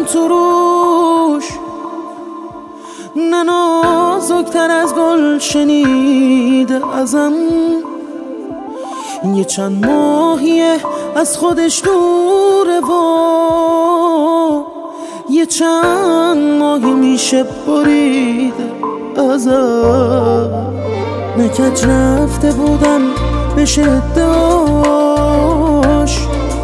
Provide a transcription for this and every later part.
تو روش، نه نازکتر از گل شنیده ازم. یه چند ماهیه از خودش دوره و یه چند ماهی میشه بریده ازم. نکج رفته بودم بشه داش،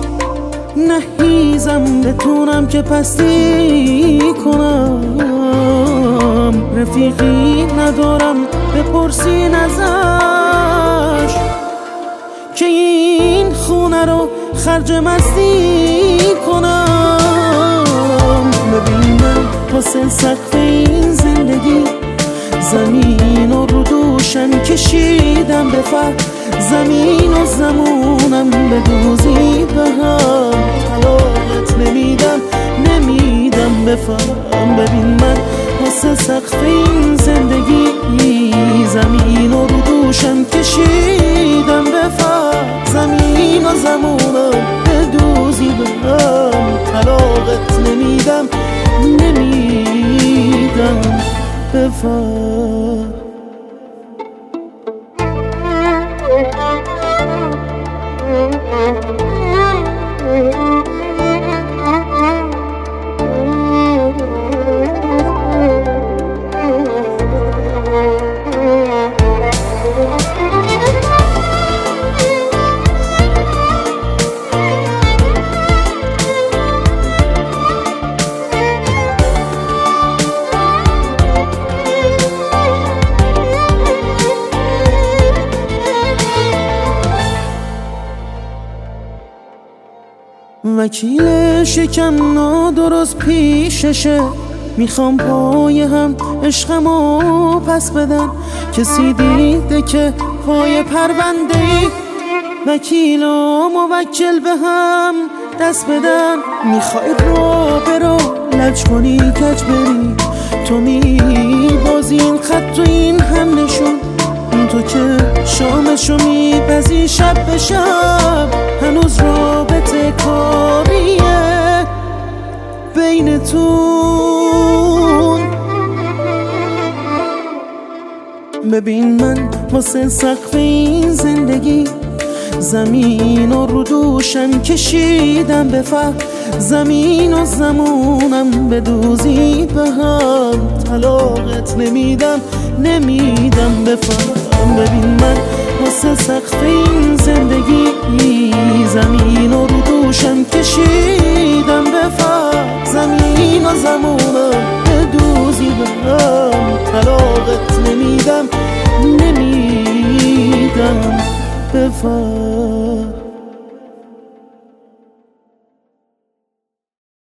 نهیزم بتونم که پستی کنم. رفیقی ندارم بپرسین ازش که این خونه رو خرج مستی کنم. ببین من واسه سقف این زندگی زمین رو دوشم کشیدم به فقر. زمین و زمونم به دوزی به هم طلاقت نمیدم بفهم. ببین من واسه سقف این زندگی زمین رو دوشم کشیدم به فقر. زمین و زمونم به دوزی به هم طلاقت نمیدم بفهم. وکیل شکم نادرست پیششه، میخوام پای هم عشقمو پس بدن. کسی دیده که پای پرونده ای وکیل و موکل به هم دست بدن. میخوای رو برو لج کنی کج بری، تو میبازی این خط و این هم نشون. تو که شامشو میپزی شب به شب، هنوز رابطه کاریه بینتون. ببین من واسه سقف این زندگی زمین رو دوشم کشیدم به فقر. زمین و زمونم به دوزی به هم طلاقت نمیدم بفهم. ببین من واسه سقف این زندگی زمین رو دوشم کشیدم به فقر. زمین و زمونم به دوزی به هم طلاقت نمیدم بفهم.